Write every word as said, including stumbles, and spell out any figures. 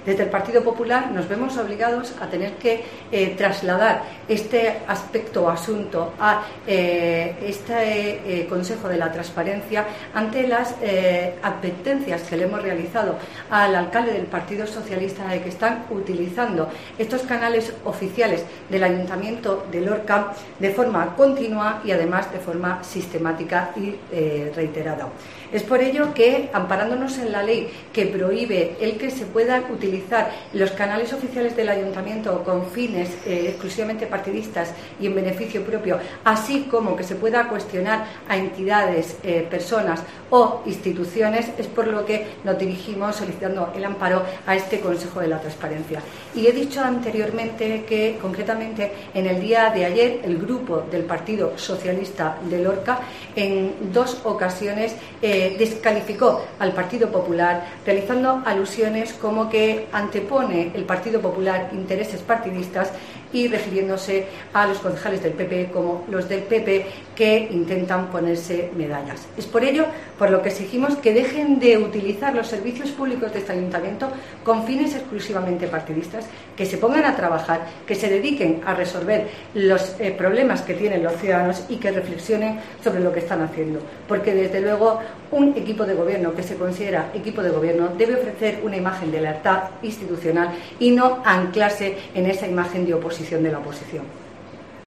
Desde el Partido Popular nos vemos obligados a tener que eh, trasladar este aspecto o asunto a eh, este eh, Consejo de la Transparencia ante las eh, advertencias que le hemos realizado al alcalde del Partido Socialista de que están utilizando estos canales oficiales del Ayuntamiento de Lorca de forma continua y además de forma sistemática y eh, reiterada. Es por ello que, amparándonos en la ley que prohíbe el que se puedan utilizar los canales oficiales del Ayuntamiento con fines eh, exclusivamente partidistas y en beneficio propio, así como que se pueda cuestionar a entidades, eh, personas o instituciones, es por lo que nos dirigimos solicitando el amparo a este Consejo de la Transparencia. Y he dicho anteriormente que, concretamente, en el día de ayer, el grupo del Partido Socialista de Lorca, en dos ocasiones, eh, descalificó al Partido Popular, realizando alusiones como que antepone el Partido Popular intereses partidistas y refiriéndose a los concejales del P P como los del P P que intentan ponerse medallas. Es por ello por lo que exigimos que dejen de utilizar los servicios públicos de este ayuntamiento con fines exclusivamente partidistas, que se pongan a trabajar, que se dediquen a resolver los eh, problemas que tienen los ciudadanos y que reflexionen sobre lo que están haciendo, porque desde luego un equipo de gobierno que se considera equipo de gobierno debe ofrecer una imagen de lealtad institucional y no anclarse en esa imagen de oposición de la oposición.